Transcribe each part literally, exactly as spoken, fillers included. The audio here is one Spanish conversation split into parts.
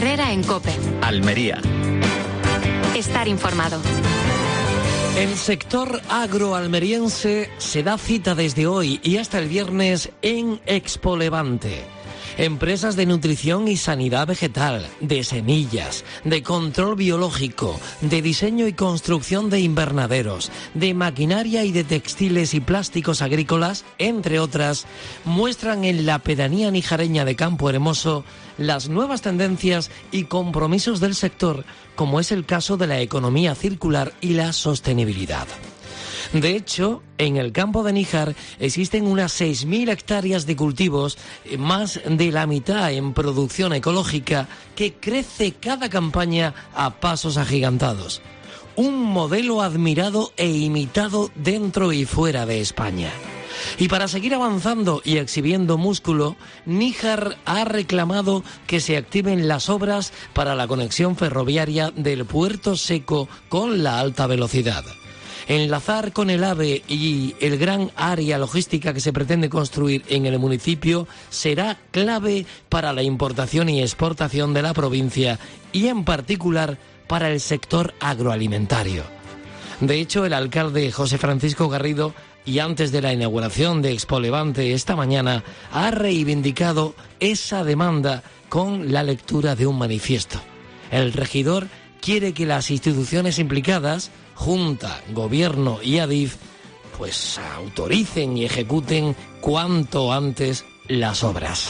Herrera en COPE. Almería. Estar informado. El sector agroalmeriense se da cita desde hoy y hasta el viernes en Expo Levante. Empresas de nutrición y sanidad vegetal, de semillas, de control biológico, de diseño y construcción de invernaderos, de maquinaria y de textiles y plásticos agrícolas, entre otras, muestran en la pedanía nijareña de Campo Hermoso las nuevas tendencias y compromisos del sector, como es el caso de la economía circular y la sostenibilidad. De hecho, en el campo de Níjar existen unas seis mil hectáreas de cultivos, más de la mitad en producción ecológica, que crece cada campaña a pasos agigantados. Un modelo admirado e imitado dentro y fuera de España. Y para seguir avanzando y exhibiendo músculo, Níjar ha reclamado que se activen las obras para la conexión ferroviaria del Puerto Seco con la alta velocidad. Enlazar con el AVE y el gran área logística que se pretende construir en el municipio será clave para la importación y exportación de la provincia y en particular para el sector agroalimentario. De hecho, el alcalde José Francisco Garrido, y antes de la inauguración de Expo Levante esta mañana, ha reivindicado esa demanda con la lectura de un manifiesto. El regidor quiere que las instituciones implicadas, Junta, Gobierno y Adif, pues autoricen y ejecuten cuanto antes las obras.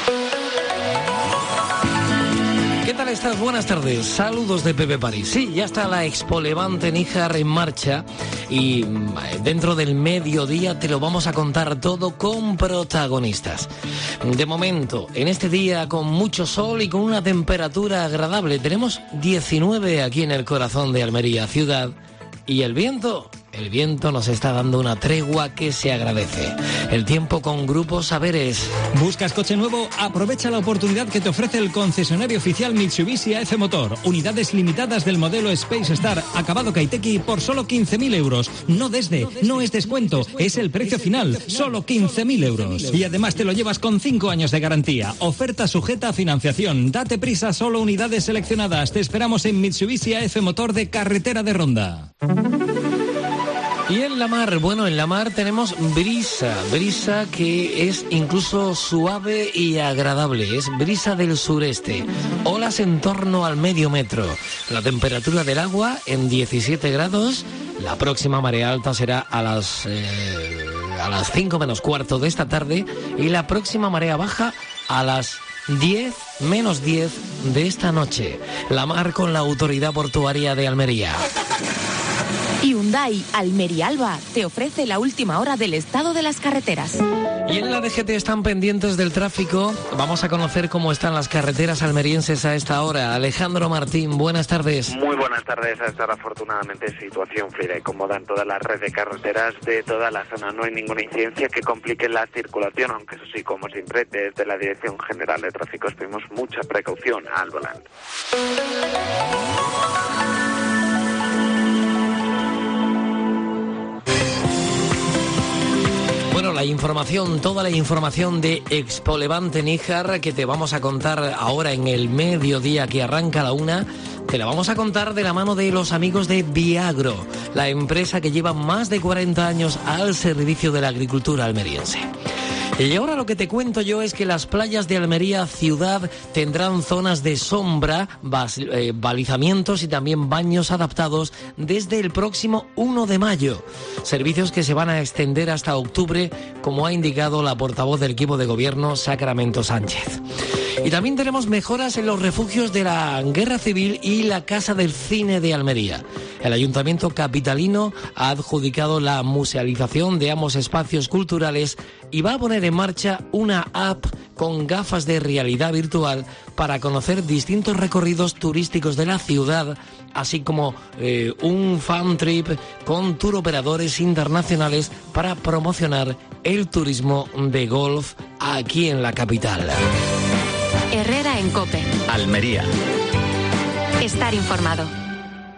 ¿Qué tal estás? Buenas tardes. Saludos de Pepe París. Sí, ya está la Expo Levante Níjar en marcha y dentro del mediodía te lo vamos a contar todo con protagonistas. De momento, en este día con mucho sol y con una temperatura agradable, tenemos diecinueve aquí en el corazón de Almería, ciudad, y el viento... El viento nos está dando una tregua que se agradece. El tiempo con Grupo Saberes. ¿Buscas coche nuevo? Aprovecha la oportunidad que te ofrece el concesionario oficial Mitsubishi A F Motor. Unidades limitadas del modelo Space Star, acabado Kaiteki, por solo quince mil euros. No desde, no es descuento, es el precio final, solo quince mil euros. Y además te lo llevas con cinco años de garantía. Oferta sujeta a financiación. Date prisa, solo unidades seleccionadas. Te esperamos en Mitsubishi A F Motor de Carretera de Ronda. Y en la mar, bueno, en la mar tenemos brisa, brisa que es incluso suave y agradable, es brisa del sureste, olas en torno al medio metro, la temperatura del agua en diecisiete grados, la próxima marea alta será a las, eh, a las cinco menos cuarto de esta tarde y la próxima marea baja a las diez menos diez de esta noche. La mar con la Autoridad Portuaria de Almería. Hyundai Almería Alba te ofrece la última hora del estado de las carreteras. Y en la D G T están pendientes del tráfico. Vamos a conocer cómo están las carreteras almerienses a esta hora. Alejandro Martín, buenas tardes. Muy buenas tardes. A esta hora, afortunadamente, situación fluida y cómoda en toda la red de carreteras de toda la zona. No hay ninguna incidencia que complique la circulación, aunque eso sí, como siempre, desde la Dirección General de Tráfico pedimos mucha precaución al volante. Bueno, la información, toda la información de Expo Levante Níjar que te vamos a contar ahora en el mediodía que arranca a la una, te la vamos a contar de la mano de los amigos de Viagro, la empresa que lleva más de cuarenta años al servicio de la agricultura almeriense. Y ahora lo que te cuento yo es que las playas de Almería ciudad tendrán zonas de sombra, bas, eh, balizamientos y también baños adaptados desde el próximo uno de mayo. Servicios que se van a extender hasta octubre, como ha indicado la portavoz del equipo de gobierno, Sacramento Sánchez. Y también tenemos mejoras en los refugios de la Guerra Civil y la Casa del Cine de Almería. El Ayuntamiento capitalino ha adjudicado la musealización de ambos espacios culturales y va a poner en marcha una app con gafas de realidad virtual para conocer distintos recorridos turísticos de la ciudad, así como eh, un fan trip con tour operadores internacionales para promocionar el turismo de golf aquí en la capital. Herrera en COPE. Almería. Estar informado.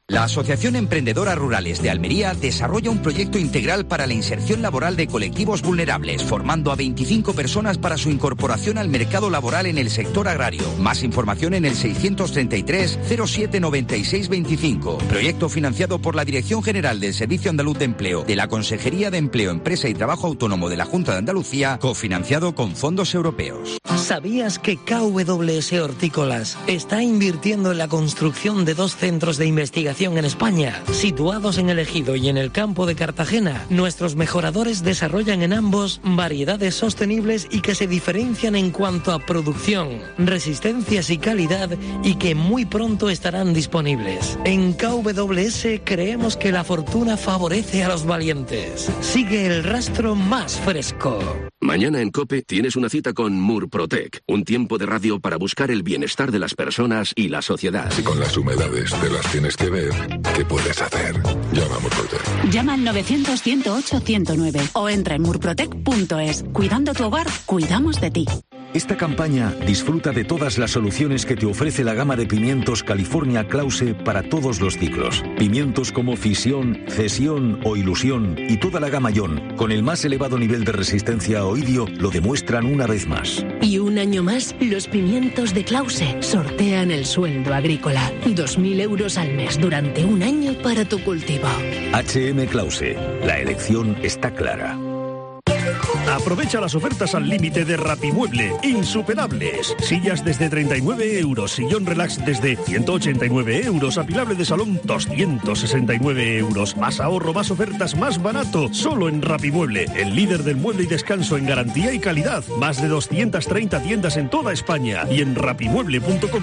La Asociación Emprendedora Rurales de Almería desarrolla un proyecto integral para la inserción laboral de colectivos vulnerables, formando a veinticinco personas para su incorporación al mercado laboral en el sector agrario. Más información en el seiscientos treinta y tres cero siete noventa y seis veinticinco. Proyecto financiado por la Dirección General del Servicio Andaluz de Empleo, de la Consejería de Empleo, Empresa y Trabajo Autónomo de la Junta de Andalucía, cofinanciado con fondos europeos. ¿Sabías que K W S Hortícolas está invirtiendo en la construcción de dos centros de investigación en España, situados en el Ejido y en el campo de Cartagena? Nuestros mejoradores desarrollan en ambos variedades sostenibles y que se diferencian en cuanto a producción, resistencias y calidad, y que muy pronto estarán disponibles. En K W S creemos que la fortuna favorece a los valientes. Sigue el rastro más fresco. Mañana en COPE tienes una cita con Murprotec, un tiempo de radio para buscar el bienestar de las personas y la sociedad. Si con las humedades te las tienes que ver, ¿qué puedes hacer? Llama a Murprotec. Llama al novecientos, ciento ocho, ciento nueve o entra en murprotec punto es. Cuidando tu hogar, cuidamos de ti. Esta campaña disfruta de todas las soluciones que te ofrece la gama de pimientos California Klause para todos los ciclos. Pimientos como Fisión, Cesión o Ilusión y toda la gama Ion, con el más elevado nivel de resistencia a oidio, lo demuestran una vez más. Y un año más, los pimientos de Klause sortean el sueldo agrícola. dos mil euros al mes durante un año para tu cultivo. H M Klause. La elección está clara. Aprovecha las ofertas al límite de Rapimueble, insuperables. Sillas desde treinta y nueve euros, sillón relax desde ciento ochenta y nueve euros, apilable de salón doscientos sesenta y nueve euros. Más ahorro, más ofertas, más barato, solo en Rapimueble, el líder del mueble y descanso en garantía y calidad. Más de doscientas treinta tiendas en toda España y en rapimueble punto com.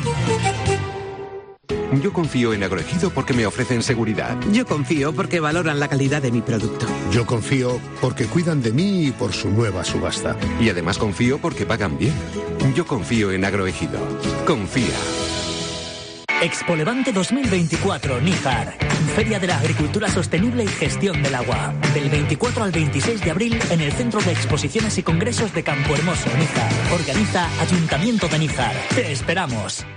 Yo confío en Agroejido porque me ofrecen seguridad. Yo confío porque valoran la calidad de mi producto. Yo confío porque cuidan de mí y por su nueva subasta. Y además confío porque pagan bien. Yo confío en Agroejido. Confía. Expo Levante dos mil veinticuatro, Níjar. Feria de la Agricultura Sostenible y Gestión del Agua. Del veinticuatro al veintiséis de abril en el Centro de Exposiciones y Congresos de Campo Hermoso, Níjar. Organiza Ayuntamiento de Níjar. Te esperamos.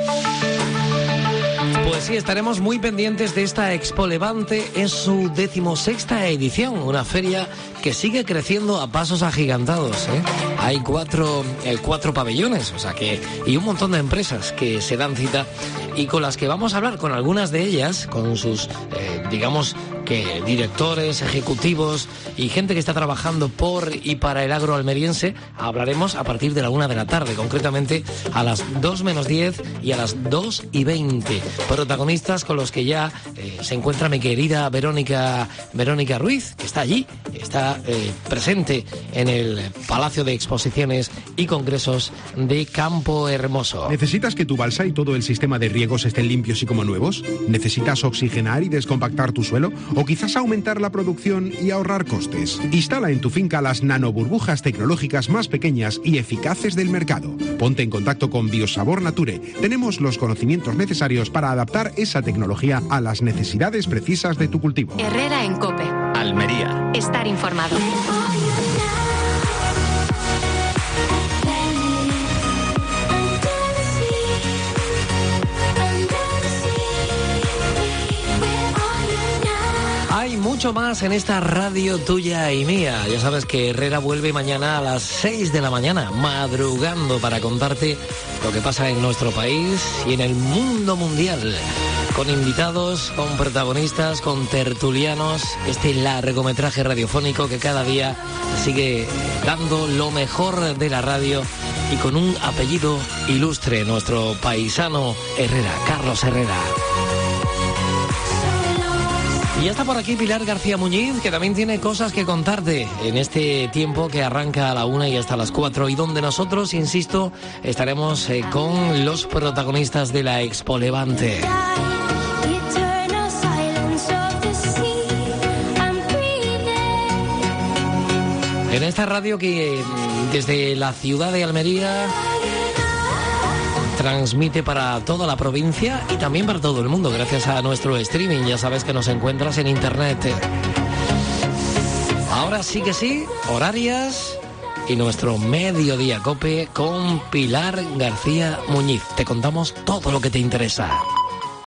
Pues sí, estaremos muy pendientes de esta Expo Levante en su decimosexta edición, una feria que sigue creciendo a pasos agigantados, ¿eh? Hay cuatro, eh, cuatro pabellones, o sea que, y un montón de empresas que se dan cita y con las que vamos a hablar, con algunas de ellas, con sus, eh, digamos, que directores, ejecutivos y gente que está trabajando por y para el agro almeriense. Hablaremos a partir de la una de la tarde, concretamente a las dos menos diez y a las dos y veinte. Protagonistas con los que ya eh, se encuentra mi querida Verónica, Verónica Ruiz, que está allí, está eh, presente en el Palacio de Exposiciones y Congresos de Campo Hermoso. ¿Necesitas que tu balsa y todo el sistema de riegos estén limpios y como nuevos? ¿Necesitas oxigenar y descompactar tu suelo? ¿O quizás aumentar la producción y ahorrar costes? Instala en tu finca las nanoburbujas tecnológicas más pequeñas y eficaces del mercado. Ponte en contacto con Biosabor Nature. Tenemos los conocimientos necesarios para adaptar esa tecnología a las necesidades precisas de tu cultivo. Herrera en COPE. Almería. Estar informado. Hay mucho más en esta radio tuya y mía. Ya sabes que Herrera vuelve mañana a las seis de la mañana, madrugando para contarte lo que pasa en nuestro país y en el mundo mundial. Con invitados, con protagonistas, con tertulianos, este largometraje radiofónico que cada día sigue dando lo mejor de la radio y con un apellido ilustre, nuestro paisano Herrera, Carlos Herrera. Y ya está por aquí Pilar García Muñiz, que también tiene cosas que contarte en este tiempo que arranca a la una y hasta las cuatro, y donde nosotros, insisto, estaremos eh, con los protagonistas de la Expo Levante. En esta radio que desde la ciudad de Almería transmite para toda la provincia y también para todo el mundo, gracias a nuestro streaming. Ya sabes que nos encuentras en internet. Ahora sí que sí, horarias y nuestro Mediodía Cope con Pilar García Muñiz. Te contamos todo lo que te interesa.